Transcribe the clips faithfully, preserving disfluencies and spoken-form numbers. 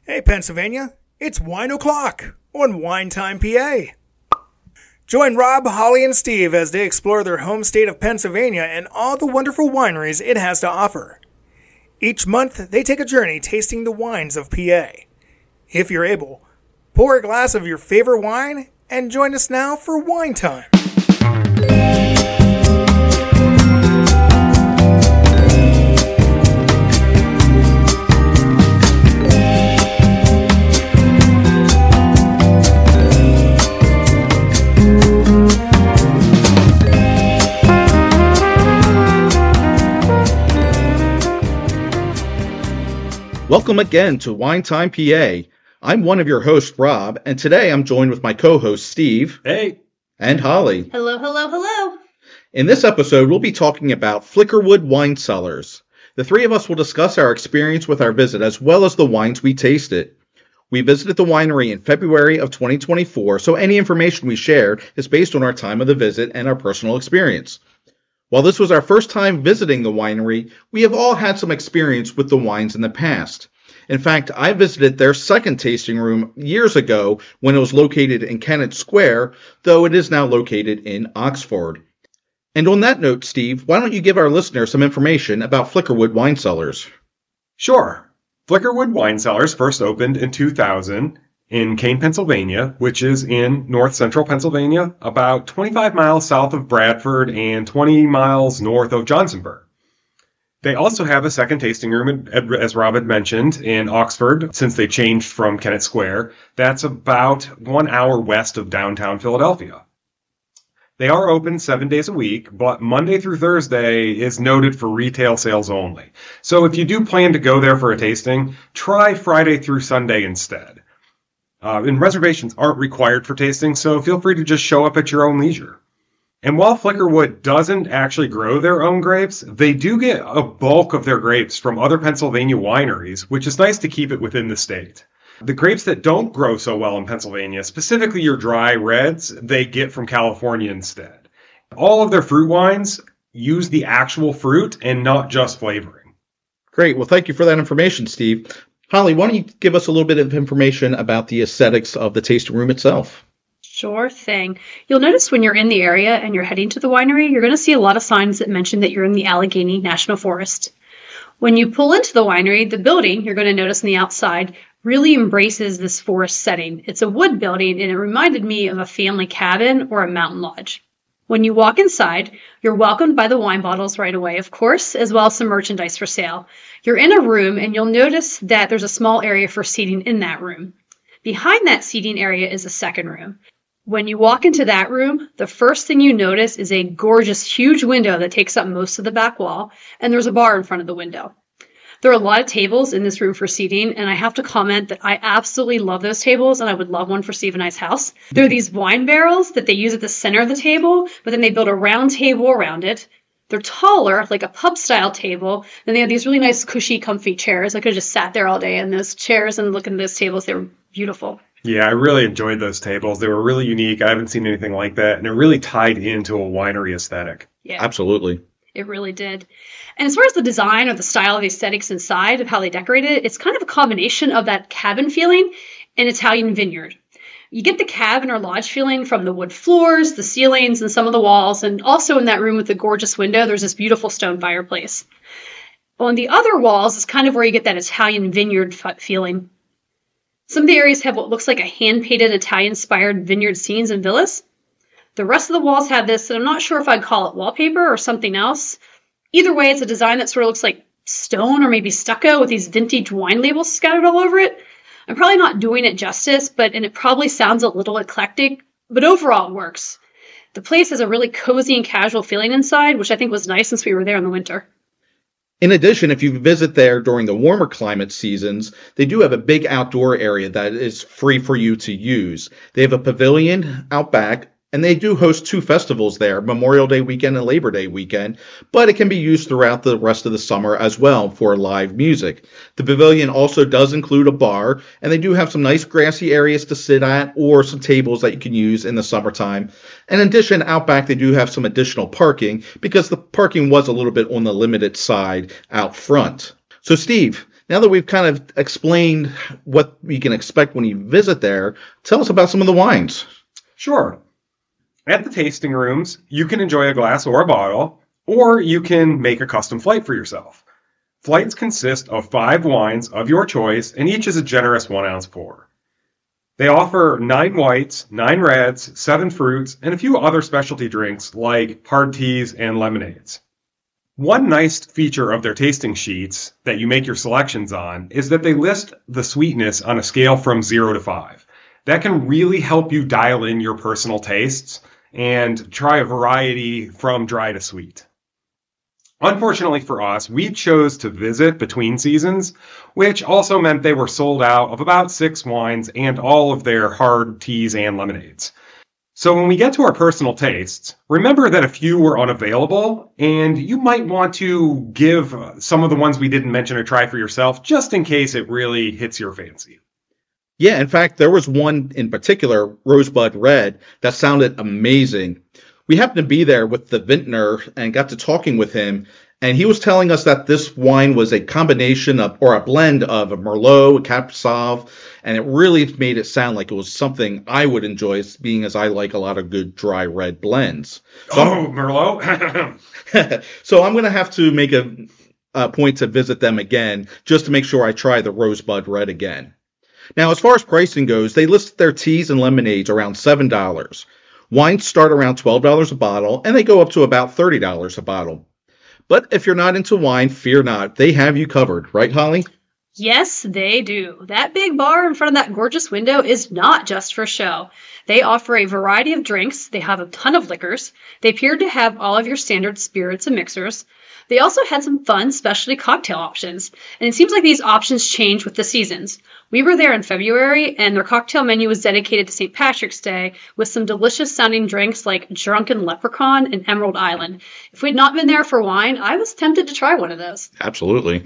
Hey, Pennsylvania, it's wine o'clock on Wine Time P A. Join Rob, Holly, and Steve as they explore their home state of Pennsylvania and all the wonderful wineries it has to offer. Each month, they take a journey tasting the wines of P A. If you're able, pour a glass of your favorite wine and join us now for Wine Time. Welcome again to Wine Time P A. I'm one of your hosts, Rob, and today I'm joined with my co-host, Steve. Hey. And Holly. Hello, hello, hello. In this episode, we'll be talking about Flickerwood Wine Cellars. The three of us will discuss our experience with our visit as well as the wines we tasted. We visited the winery in February of twenty twenty-four, so any information we shared is based on our time of the visit and our personal experience. While this was our first time visiting the winery, we have all had some experience with the wines in the past. In fact, I visited their second tasting room years ago when it was located in Kennett Square, though it is now located in Oxford. And on that note, Steve, why don't you give our listeners some information about Flickerwood Wine Cellars? Sure. Flickerwood Wine Cellars first opened in two thousand in Kane, Pennsylvania, which is in north central Pennsylvania, about twenty-five miles south of Bradford and twenty miles north of Johnsonburg. They also have a second tasting room, as Rob had mentioned, in Oxford, since they changed from Kennett Square. That's about one hour west of downtown Philadelphia. They are open seven days a week, but Monday through Thursday is noted for retail sales only. So if you do plan to go there for a tasting, try Friday through Sunday instead. Uh, and reservations aren't required for tasting, so feel free to just show up at your own leisure. And while Flickerwood doesn't actually grow their own grapes, they do get a bulk of their grapes from other Pennsylvania wineries, which is nice to keep it within the state. The grapes that don't grow so well in Pennsylvania, specifically your dry reds, they get from California instead. All of their fruit wines use the actual fruit and not just flavoring. Great. Well, thank you for that information, Steve. Holly, why don't you give us a little bit of information about the aesthetics of the tasting room itself? Sure thing. You'll notice when you're in the area and you're heading to the winery, you're going to see a lot of signs that mention that you're in the Allegheny National Forest. When you pull into the winery, the building, you're going to notice on the outside, really embraces this forest setting. It's a wood building, and it reminded me of a family cabin or a mountain lodge. When you walk inside, you're welcomed by the wine bottles right away, of course, as well as some merchandise for sale. You're in a room, and you'll notice that there's a small area for seating in that room. Behind that seating area is a second room. When you walk into that room, the first thing you notice is a gorgeous, huge window that takes up most of the back wall, and there's a bar in front of the window. There are a lot of tables in this room for seating, and I have to comment that I absolutely love those tables, and I would love one for Steve and I's house. There are these wine barrels that they use at the center of the table, but then they build a round table around it. They're taller, like a pub-style table, and they have these really nice, cushy, comfy chairs. I could have just sat there all day in those chairs and look at those tables. They were beautiful. Yeah, I really enjoyed those tables. They were really unique. I haven't seen anything like that, and it really tied into a winery aesthetic. Yeah, absolutely. It really did. And as far as the design or the style of the aesthetics inside of how they decorated it, it's kind of a combination of that cabin feeling and Italian vineyard. You get the cabin or lodge feeling from the wood floors, the ceilings, and some of the walls, and also in that room with the gorgeous window, there's this beautiful stone fireplace. On the other walls is kind of where you get that Italian vineyard f- feeling. Some of the areas have what looks like a hand-painted Italian-inspired vineyard scenes and villas. The rest of the walls have this, and I'm not sure if I'd call it wallpaper or something else. Either way, it's a design that sort of looks like stone or maybe stucco with these vintage wine labels scattered all over it. I'm probably not doing it justice, but and it probably sounds a little eclectic, but overall it works. The place has a really cozy and casual feeling inside, which I think was nice since we were there in the winter. In addition, if you visit there during the warmer climate seasons, they do have a big outdoor area that is free for you to use. They have a pavilion out back, and they do host two festivals there, Memorial Day weekend and Labor Day weekend, but it can be used throughout the rest of the summer as well for live music. The pavilion also does include a bar, and they do have some nice grassy areas to sit at or some tables that you can use in the summertime. In addition, out back they do have some additional parking because the parking was a little bit on the limited side out front. So Steve, Now that we've kind of explained what we can expect when you visit there, tell us about some of the wines. Sure. At the tasting rooms, you can enjoy a glass or a bottle, or you can make a custom flight for yourself. Flights consist of five wines of your choice, and each is a generous one ounce pour. They offer nine whites, nine reds, seven fruits, and a few other specialty drinks like hard teas and lemonades. One nice feature of their tasting sheets that you make your selections on is that they list the sweetness on a scale from zero to five. That can really help you dial in your personal tastes and try a variety from dry to sweet. Unfortunately for us, we chose to visit between seasons, which also meant they were sold out of about six wines and all of their hard teas and lemonades. So when we get to our personal tastes, remember that a few were unavailable, and you might want to give some of the ones we didn't mention a try for yourself, just in case it really hits your fancy. Yeah, in fact, there was one in particular, Rosebud Red, that sounded amazing. We happened to be there with the vintner and got to talking with him, and he was telling us that this wine was a combination of, or a blend of a Merlot, a Cab Sauv, and it really made it sound like it was something I would enjoy, being as I like a lot of good dry red blends. So oh, Merlot! So I'm going to have to make a, a point to visit them again, just to make sure I try the Rosebud Red again. Now, as far as pricing goes, they list their teas and lemonades around seven dollars. Wines start around twelve dollars a bottle, and they go up to about thirty dollars a bottle. But if you're not into wine, fear not. They have you covered. Right, Holly? Yes, they do. That big bar in front of that gorgeous window is not just for show. They offer a variety of drinks. They have a ton of liquors. They appear to have all of your standard spirits and mixers. They also had some fun specialty cocktail options, and it seems like these options change with the seasons. We were there in February, and their cocktail menu was dedicated to Saint Patrick's Day with some delicious-sounding drinks like Drunken Leprechaun and Emerald Island. If we'd not been there for wine, I was tempted to try one of those. Absolutely.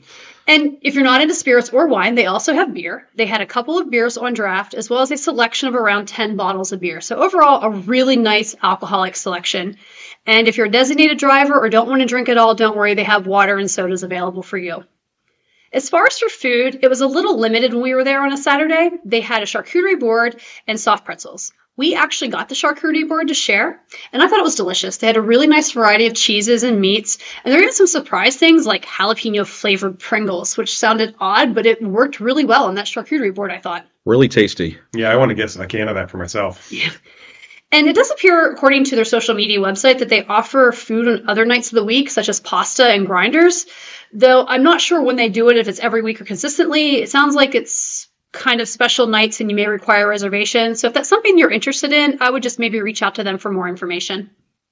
And if you're not into spirits or wine, they also have beer. They had a couple of beers on draft, as well as a selection of around ten bottles of beer. So overall, a really nice alcoholic selection. And if you're a designated driver or don't want to drink at all, don't worry, they have water and sodas available for you. As far as for food, it was a little limited when we were there on a Saturday. They had a charcuterie board and soft pretzels. We actually got the charcuterie board to share, and I thought it was delicious. They had a really nice variety of cheeses and meats, and there were even some surprise things like jalapeno-flavored Pringles, which sounded odd, but it worked really well on that charcuterie board, I thought. Really tasty. Yeah, I want to get a can of that for myself. Yeah. And it does appear, according to their social media website, that they offer food on other nights of the week, such as pasta and grinders, though I'm not sure when they do it, if it's every week or consistently. It sounds like it's kind of special nights and you may require a reservation. So if that's something you're interested in, I would just maybe reach out to them for more information.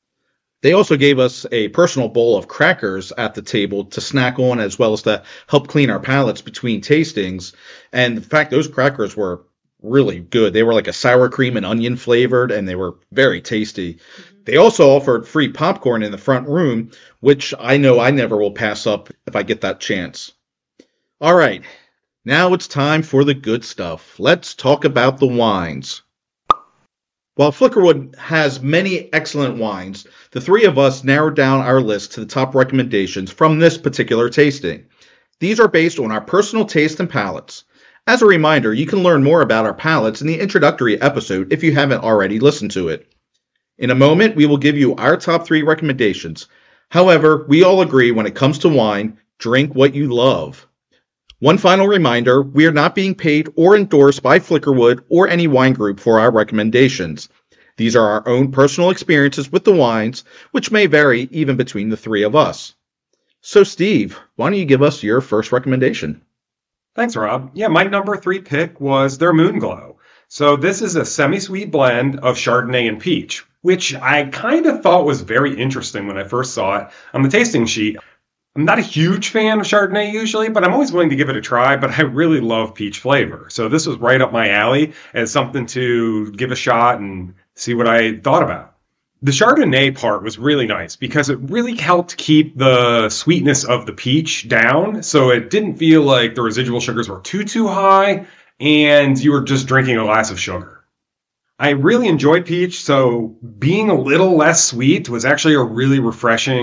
They also gave us a personal bowl of crackers at the table to snack on, as well as to help clean our palates between tastings. And in fact, those crackers were really good. They were like a sour cream and onion flavored, and they were very tasty. Mm-hmm. They also offered free popcorn in the front room, which I know I never will pass up if I get that chance. All right. Now it's time for the good stuff. Let's talk about the wines. While Flickerwood has many excellent wines, the three of us narrowed down our list to the top recommendations from this particular tasting. These are based on our personal taste and palates. As a reminder, you can learn more about our palates in the introductory episode if you haven't already listened to it. In a moment, we will give you our top three recommendations. However, we all agree when it comes to wine, drink what you love. One final reminder, we are not being paid or endorsed by Flickerwood or any wine group for our recommendations. These are our own personal experiences with the wines, which may vary even between the three of us. So Steve, why don't you give us your first recommendation? Thanks, Rob. Yeah, my number three pick was their Moonglow. So this is a semi-sweet blend of Chardonnay and peach, which I kind of thought was very interesting when I first saw it on the tasting sheet. I'm not a huge fan of Chardonnay usually, but I'm always willing to give it a try, but I really love peach flavor. So this was right up my alley as something to give a shot and see what I thought about. The Chardonnay part was really nice because it really helped keep the sweetness of the peach down, so it didn't feel like the residual sugars were too, too high, and you were just drinking a glass of sugar. I really enjoyed peach, so being a little less sweet was actually a really refreshing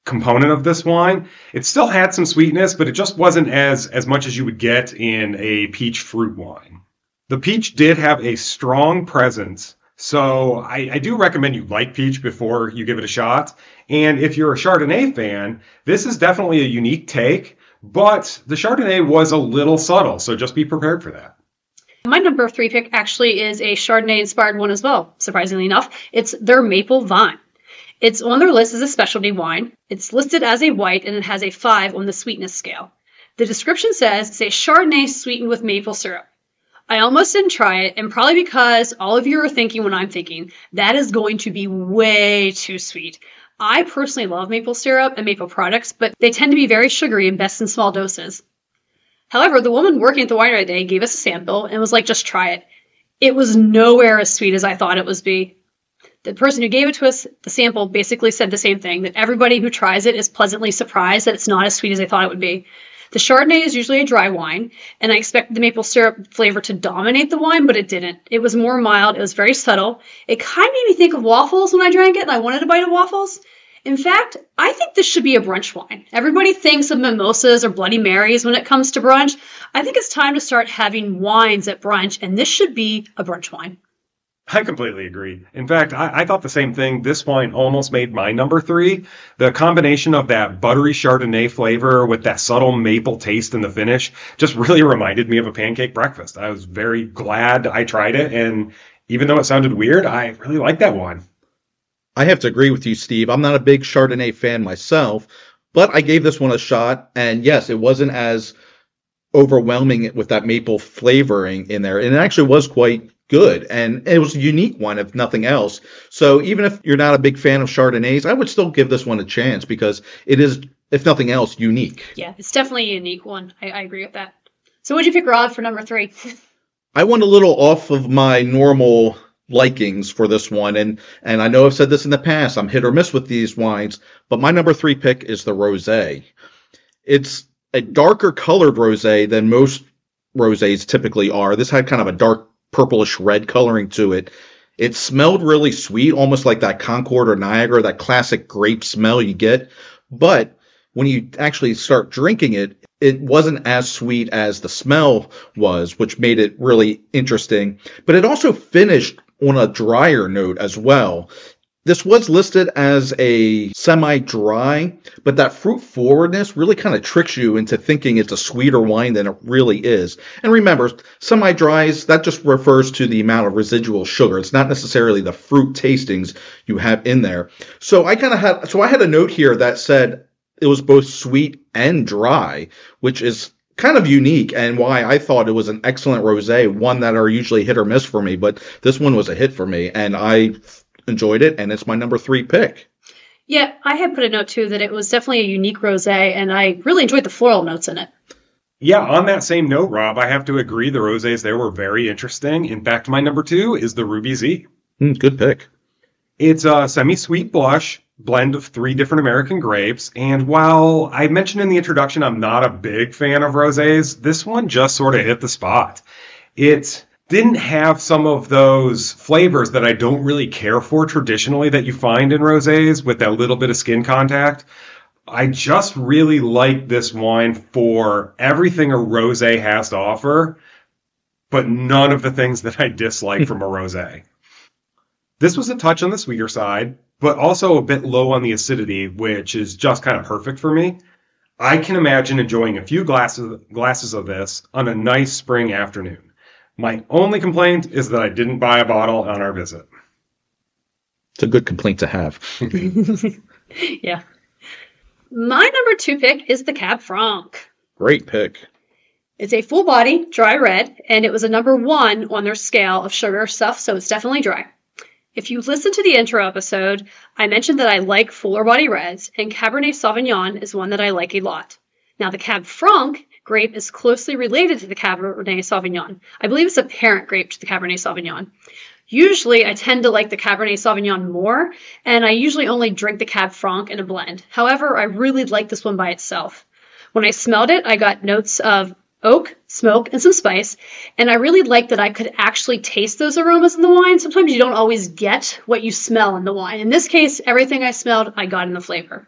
component of this wine. It still had some sweetness, but it just wasn't as, as much as you would get in a peach fruit wine. The peach did have a strong presence, so I, I do recommend you like peach before you give it a shot. And if you're a Chardonnay fan, this is definitely a unique take, but the Chardonnay was a little subtle, so just be prepared for that. My number three pick actually is a Chardonnay-inspired one as well, surprisingly enough. It's their Maple Vine. It's on their list as a specialty wine. It's listed as a white, and it has a five on the sweetness scale. The description says it's a Chardonnay sweetened with maple syrup. I almost didn't try it, and probably because all of you are thinking what I'm thinking, that is going to be way too sweet. I personally love maple syrup and maple products, but they tend to be very sugary and best in small doses. However, the woman working at the winery that day gave us a sample and was like, just try it. It was nowhere as sweet as I thought it would be. The person who gave it to us, the sample, basically said the same thing, that everybody who tries it is pleasantly surprised that it's not as sweet as they thought it would be. The Chardonnay is usually a dry wine, and I expected the maple syrup flavor to dominate the wine, but it didn't. It was more mild. It was very subtle. It kind of made me think of waffles when I drank it, and I wanted a bite of waffles. In fact, I think this should be a brunch wine. Everybody thinks of mimosas or Bloody Marys when it comes to brunch. I think it's time to start having wines at brunch, and this should be a brunch wine. I completely agree. In fact, I, I thought the same thing. This wine almost made my number three. The combination of that buttery Chardonnay flavor with that subtle maple taste in the finish just really reminded me of a pancake breakfast. I was very glad I tried it, and even though it sounded weird, I really liked that wine. I have to agree with you, Steve. I'm not a big Chardonnay fan myself, but I gave this one a shot, and yes, it wasn't as overwhelming with that maple flavoring in there, and it actually was quite good, and it was a unique one, if nothing else. So even if you're not a big fan of Chardonnays, I would still give this one a chance because it is, if nothing else, unique. Yeah, it's definitely a unique one. I, I agree with that. So what'd you pick, Rob, for number three? I went a little off of my normal likings for this one, and and I know I've said this in the past, I'm hit or miss with these wines, but my number three pick is the Rosé. It's a darker colored Rosé than most Rosés typically are. This had kind of a dark purplish red coloring to it. It smelled really sweet, almost like that Concord or Niagara, that classic grape smell you get. But when you actually start drinking it, it wasn't as sweet as the smell was, which made it really interesting. But it also finished on a drier note as well. This was listed as a semi-dry, but that fruit forwardness really kind of tricks you into thinking it's a sweeter wine than it really is. And remember, semi-dries, that just refers to the amount of residual sugar. It's not necessarily the fruit tastings you have in there. So I kind of had, so I had a note here that said it was both sweet and dry, which is kind of unique and why I thought it was an excellent rosé, one that are usually hit or miss for me, but this one was a hit for me, and I enjoyed it, and it's my number three pick. Yeah, I had put a note too that it was definitely a unique rosé, and I really enjoyed the floral notes in it. Yeah, on that same note, Rob, I have to agree the rosés there were very interesting. In fact, my number two is the Ruby Z. Mm, good pick. It's a semi-sweet blush blend of three different American grapes, and while I mentioned in the introduction I'm not a big fan of rosés, this one just sort of hit the spot. It didn't have some of those flavors that I don't really care for traditionally that you find in rosés with that little bit of skin contact. I just really like this wine for everything a rosé has to offer, but none of the things that I dislike from a rosé. This was a touch on the sweeter side, but also a bit low on the acidity, which is just kind of perfect for me. I can imagine enjoying a few glasses glasses of this on a nice spring afternoon. My only complaint is that I didn't buy a bottle on our visit. It's a good complaint to have. Yeah. My number two pick is the Cab Franc. Great pick. It's a full body, dry red, and it was a number one on their scale of sugar stuff, so it's definitely dry. If you listen to the intro episode, I mentioned that I like fuller body reds, and Cabernet Sauvignon is one that I like a lot. Now, the Cab Franc grape is closely related to the Cabernet Sauvignon. I believe it's a parent grape to the Cabernet Sauvignon. Usually, I tend to like the Cabernet Sauvignon more, and I usually only drink the Cab Franc in a blend. However, I really like this one by itself. When I smelled it, I got notes of oak, smoke, and some spice, and I really liked that I could actually taste those aromas in the wine. Sometimes you don't always get what you smell in the wine. In this case, everything I smelled, I got in the flavor.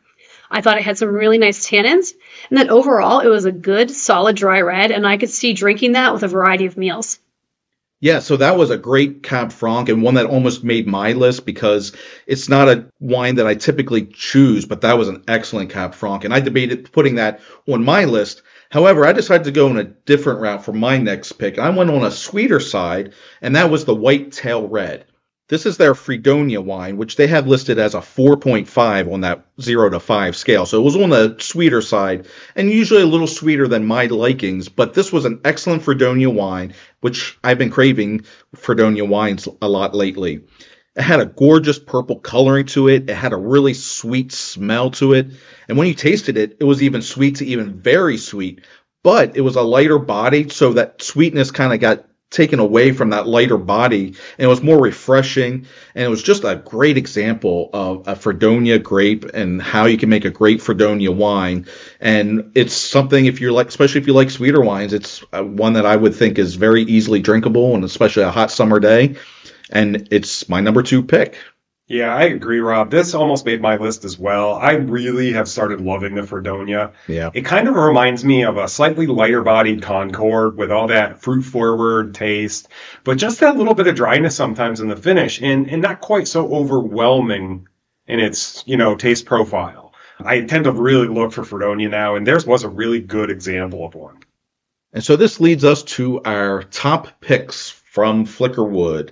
I thought it had some really nice tannins, and that overall it was a good, solid dry red, and I could see drinking that with a variety of meals. Yeah, so that was a great Cab Franc and one that almost made my list because it's not a wine that I typically choose, but that was an excellent Cab Franc, and I debated putting that on my list. However, I decided to go in a different route for my next pick. I went on a sweeter side, and that was the White Tail Red. This is their Fredonia wine, which they have listed as a four point five on that zero to five scale. So it was on the sweeter side and usually a little sweeter than my likings. But this was an excellent Fredonia wine, which I've been craving Fredonia wines a lot lately. It had a gorgeous purple coloring to it. It had a really sweet smell to it. And when you tasted it, it was even sweet to even very sweet. But it was a lighter body, so that sweetness kind of got taken away from that lighter body, and it was more refreshing, and it was just a great example of a Fredonia grape and how you can make a great Fredonia wine. And it's something, if you're like, especially if you like sweeter wines, it's one that I would think is very easily drinkable, and especially a hot summer day. And it's my number two pick. Yeah, I agree, Rob. This almost made my list as well. I really have started loving the Fredonia. Yeah. It kind of reminds me of a slightly lighter-bodied Concord with all that fruit-forward taste, but just that little bit of dryness sometimes in the finish, and, and not quite so overwhelming in its, you know, taste profile. I tend to really look for Fredonia now, and theirs was a really good example of one. And so this leads us to our top picks from Flickerwood.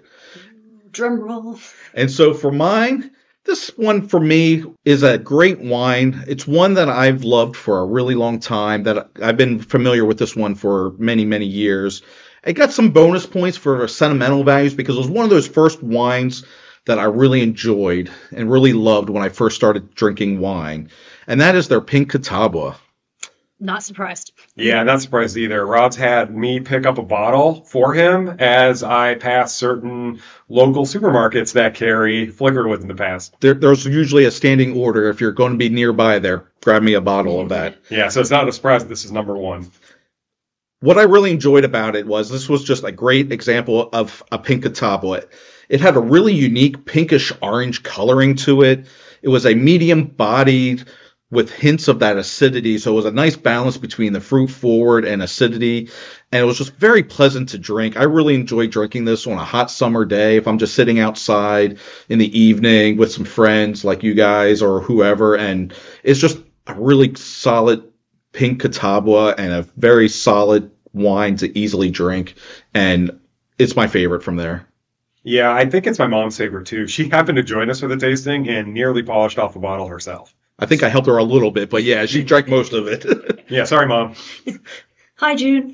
Drum roll. And so for mine, this one for me is a great wine. It's one that I've loved for a really long time, that I've been familiar with this one for many, many years. It got some bonus points for sentimental values because it was one of those first wines that I really enjoyed and really loved when I first started drinking wine. And that is their Pink Catawba. Not surprised. Yeah, not surprised either. Rob's had me pick up a bottle for him as I pass certain local supermarkets that carry Flickerwood in the past. There, there's usually a standing order. If you're going to be nearby there, grab me a bottle of that. Yeah, so it's not a surprise that this is number one. What I really enjoyed about it was this was just a great example of a Pink Catawba. It had a really unique pinkish orange coloring to it. It was a medium bodied with hints of that acidity. So it was a nice balance between the fruit forward and acidity. And it was just very pleasant to drink. I really enjoyed drinking this on a hot summer day. If I'm just sitting outside in the evening with some friends like you guys or whoever. And it's just a really solid Pink Catawba and a very solid wine to easily drink. And it's my favorite from there. Yeah, I think it's my mom's favorite too. She happened to join us for the tasting and nearly polished off a bottle herself. I think I helped her a little bit, but yeah, she drank most of it. Yeah, sorry, Mom. Hi, June.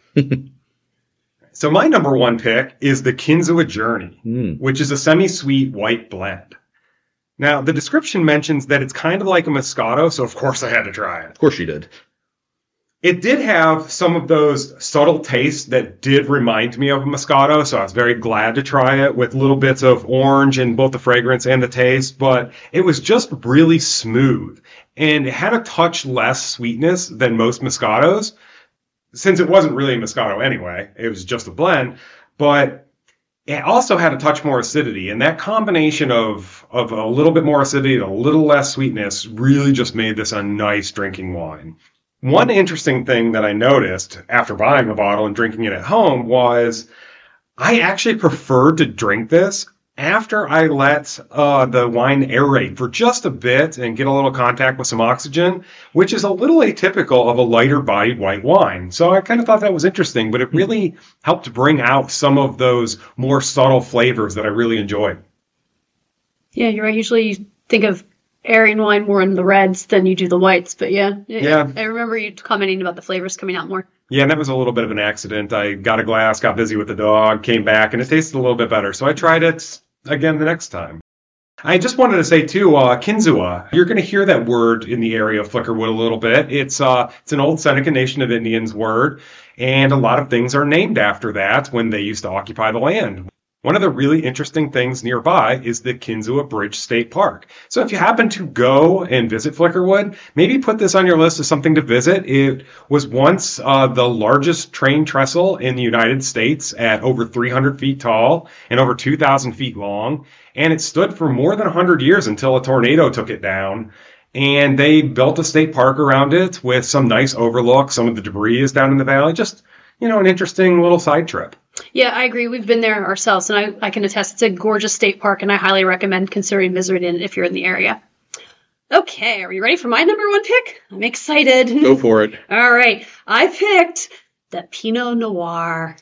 So my number one pick is the Kinzua Journey, Mm. which is a semi-sweet white blend. Now, the description mentions that it's kind of like a Moscato, so of course I had to try it. Of course she did. It did have some of those subtle tastes that did remind me of a Moscato, so I was very glad to try it with little bits of orange in both the fragrance and the taste, but it was just really smooth, and it had a touch less sweetness than most Moscatos, since it wasn't really a Moscato anyway. It was just a blend, but it also had a touch more acidity, and that combination of, of a little bit more acidity and a little less sweetness really just made this a nice drinking wine. One interesting thing that I noticed after buying the bottle and drinking it at home was I actually preferred to drink this after I let uh, the wine aerate for just a bit and get a little contact with some oxygen, which is a little atypical of a lighter bodied white wine. So I kind of thought that was interesting, but it really helped bring out some of those more subtle flavors that I really enjoyed. Yeah, you're right. Usually you think of airing wine more in the reds than you do the whites, but yeah. Yeah. I remember you commenting about the flavors coming out more. Yeah, and that was a little bit of an accident. I got a glass, got busy with the dog, came back, and it tasted a little bit better. So I tried it again the next time. I just wanted to say, too, uh, Kinzua, you're going to hear that word in the area of Flickerwood a little bit. It's uh, it's an old Seneca Nation of Indians word, and a lot of things are named after that when they used to occupy the land. One of the really interesting things nearby is the Kinzua Bridge State Park. So if you happen to go and visit Flickerwood, maybe put this on your list as something to visit. It was once uh, the largest train trestle in the United States at over three hundred feet tall and over two thousand feet long. And it stood for more than one hundred years until a tornado took it down. And they built a state park around it with some nice overlook. Some of the debris is down in the valley. Just, you know, an interesting little side trip. Yeah, I agree. We've been there ourselves, and I, I can attest it's a gorgeous state park, and I highly recommend considering visiting it if you're in the area. Okay, are you ready for my number one pick? I'm excited. Go for it. All right, I picked the Pinot Noir.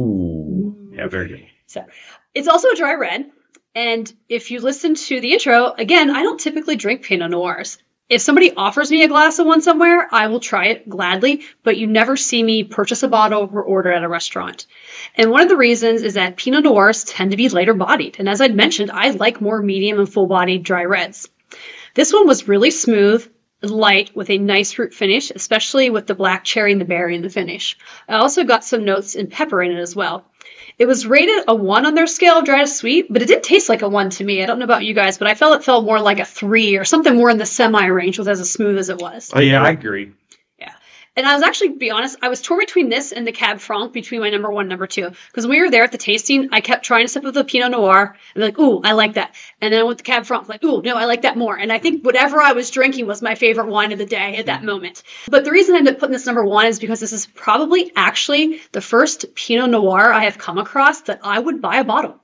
Ooh. Yeah, very good. So it's also a dry red, and if you listen to the intro, again, I don't typically drink Pinot Noirs. If somebody offers me a glass of one somewhere, I will try it gladly, but you never see me purchase a bottle or order at a restaurant. And one of the reasons is that Pinot Noirs tend to be lighter bodied. And as I'd mentioned, I like more medium and full bodied dry reds. This one was really smooth, light, with a nice fruit finish, especially with the black cherry and the berry in the finish. I also got some notes and pepper in it as well. It was rated a one on their scale of dry to sweet, but it did taste like a one to me. I don't know about you guys, but I felt it felt more like a three or something more in the semi range with as as smooth as it was. Oh, yeah, I agree. Yeah. And I was actually, to be honest, I was torn between this and the Cab Franc between my number one and number two. Because when we were there at the tasting, I kept trying to sip of the Pinot Noir and be like, ooh, I like that. And then with the Cab Franc, like, ooh, no, I like that more. And I think whatever I was drinking was my favorite wine of the day at that moment. But the reason I ended up putting this number one is because this is probably actually the first Pinot Noir I have come across that I would buy a bottle.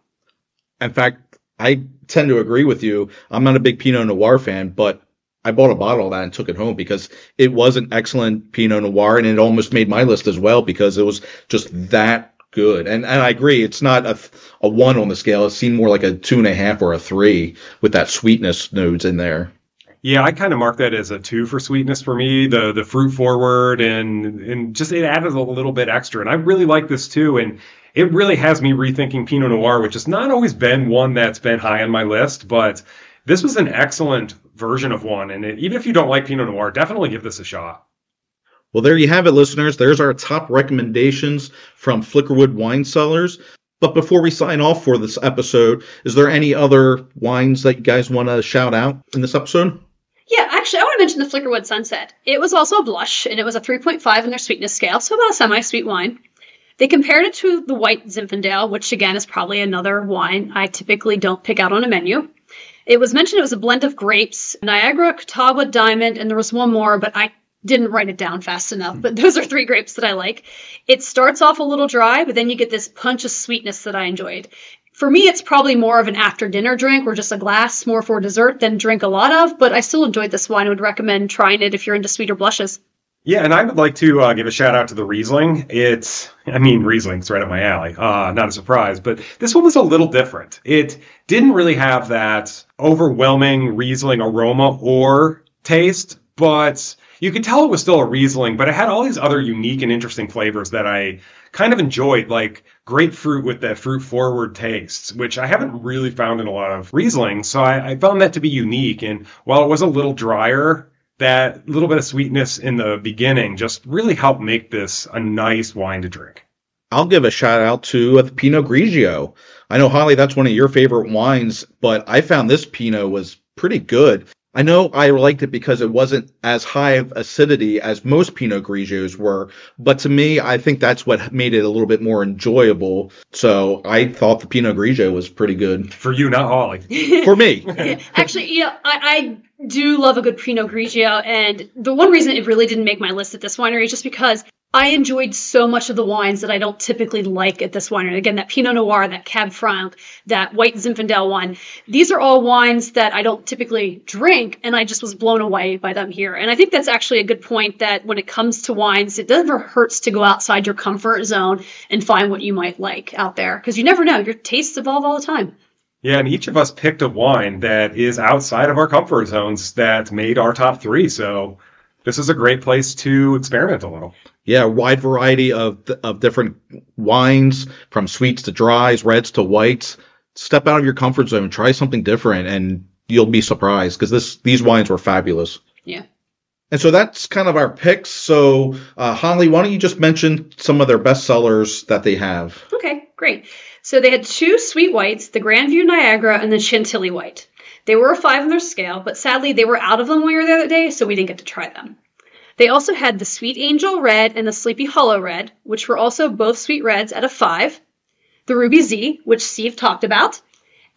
In fact, I tend to agree with you. I'm not a big Pinot Noir fan, but I bought a bottle of that and took it home because it was an excellent Pinot Noir, and it almost made my list as well because it was just that good. And and I agree, it's not a, a one on the scale. It seemed more like a two and a half or a three with that sweetness notes in there. Yeah, I kind of mark that as a two for sweetness for me, the the fruit forward, and and just it added a little bit extra. And I really like this too, and it really has me rethinking Pinot Noir, which has not always been one that's been high on my list, but this was an excellent version of one. And it, even if you don't like Pinot Noir, definitely give this a shot. Well, there you have it, listeners. There's our top recommendations from Flickerwood Wine Cellars. But before we sign off for this episode, is there any other wines that you guys want to shout out in this episode? Yeah, actually, I want to mention the Flickerwood Sunset. It was also a blush, and it was a three point five in their sweetness scale, so about a semi-sweet wine. They compared it to the White Zinfandel, which, again, is probably another wine I typically don't pick out on a menu. It was mentioned it was a blend of grapes, Niagara, Catawba, Diamond, and there was one more, but I didn't write it down fast enough. But those are three grapes that I like. It starts off a little dry, but then you get this punch of sweetness that I enjoyed. For me, it's probably more of an after-dinner drink or just a glass more for dessert than drink a lot of, but I still enjoyed this wine. I would recommend trying it if you're into sweeter blushes. Yeah, and I would like to uh, give a shout out to the Riesling. It's, I mean, Riesling's right up my alley. Uh, not a surprise, but this one was a little different. It didn't really have that overwhelming Riesling aroma or taste, but you could tell it was still a Riesling, but it had all these other unique and interesting flavors that I kind of enjoyed, like grapefruit with that fruit forward taste, which I haven't really found in a lot of Riesling. So I, I found that to be unique. And while it was a little drier, that little bit of sweetness in the beginning just really helped make this a nice wine to drink. I'll give a shout out to the Pinot Grigio. I know, Holly, that's one of your favorite wines, but I found this Pinot was pretty good. I know I liked it because it wasn't as high of acidity as most Pinot Grigios were, but to me, I think that's what made it a little bit more enjoyable. So I thought the Pinot Grigio was pretty good. For you, not Holly. For me. Actually, you know, I, I do love a good Pinot Grigio, and the one reason it really didn't make my list at this winery is just because I enjoyed so much of the wines that I don't typically like at this winery. Again, that Pinot Noir, that Cab Franc, that White Zinfandel one. These are all wines that I don't typically drink, and I just was blown away by them here. And I think that's actually a good point that when it comes to wines, it never hurts to go outside your comfort zone and find what you might like out there. Because you never know. Your tastes evolve all the time. Yeah, and each of us picked a wine that is outside of our comfort zones that made our top three. So this is a great place to experiment a little. Yeah, a wide variety of of different wines, from sweets to dries, reds to whites. Step out of your comfort zone, try something different, and you'll be surprised because this these wines were fabulous. Yeah. And so that's kind of our picks. So, uh, Holly, why don't you just mention some of their best sellers that they have? Okay, great. So they had two sweet whites, the Grandview Niagara and the Chantilly White. They were a five on their scale, but sadly they were out of them when we were there that day, so we didn't get to try them. They also had the Sweet Angel Red and the Sleepy Hollow Red, which were also both sweet reds at a five. The Ruby Z, which Steve talked about.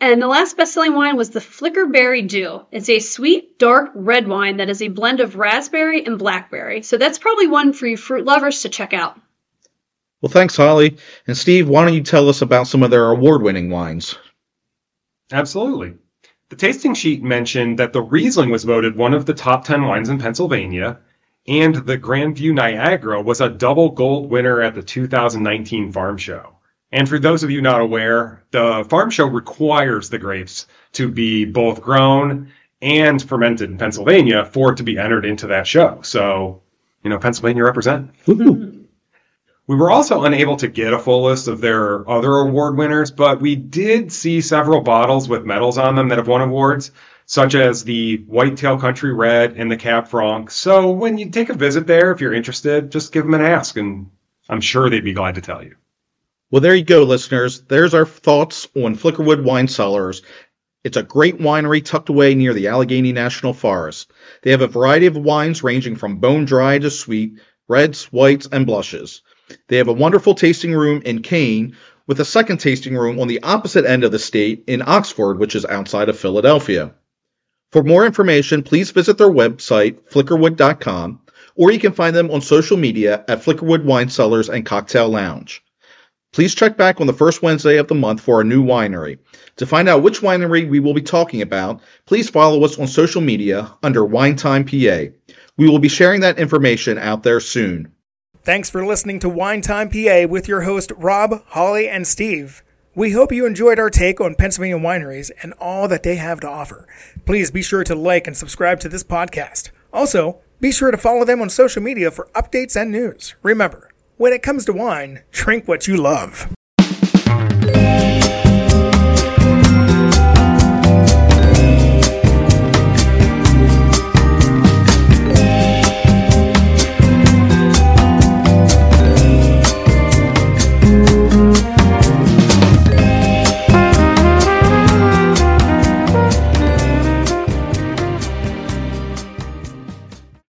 And the last best-selling wine was the Flickerberry Dew. It's a sweet, dark red wine that is a blend of raspberry and blackberry. So that's probably one for you fruit lovers to check out. Well, thanks, Holly. And Steve, why don't you tell us about some of their award-winning wines? Absolutely. The tasting sheet mentioned that the Riesling was voted one of the top ten wines in Pennsylvania, and the Grandview Niagara was a double gold winner at the two thousand nineteen Farm Show. And for those of you not aware, the Farm Show requires the grapes to be both grown and fermented in Pennsylvania for it to be entered into that show. So, you know, Pennsylvania represent. We were also unable to get a full list of their other award winners, but we did see several bottles with medals on them that have won awards, such as the Whitetail Country Red and the Cab Franc. So when you take a visit there, if you're interested, just give them an ask, and I'm sure they'd be glad to tell you. Well, there you go, listeners. There's our thoughts on Flickerwood Wine Cellars. It's a great winery tucked away near the Allegheny National Forest. They have a variety of wines ranging from bone dry to sweet, reds, whites, and blushes. They have a wonderful tasting room in Kane with a second tasting room on the opposite end of the state in Oxford, which is outside of Philadelphia. For more information, please visit their website, flickerwood dot com, or you can find them on social media at Flickerwood Wine Cellars and Cocktail Lounge. Please check back on the first Wednesday of the month for our new winery. To find out which winery we will be talking about, please follow us on social media under Winetime P A. We will be sharing that information out there soon. Thanks for listening to Wine Time P A with your host, Rob, Holly, and Steve. We hope you enjoyed our take on Pennsylvania wineries and all that they have to offer. Please be sure to like and subscribe to this podcast. Also, be sure to follow them on social media for updates and news. Remember, when it comes to wine, drink what you love.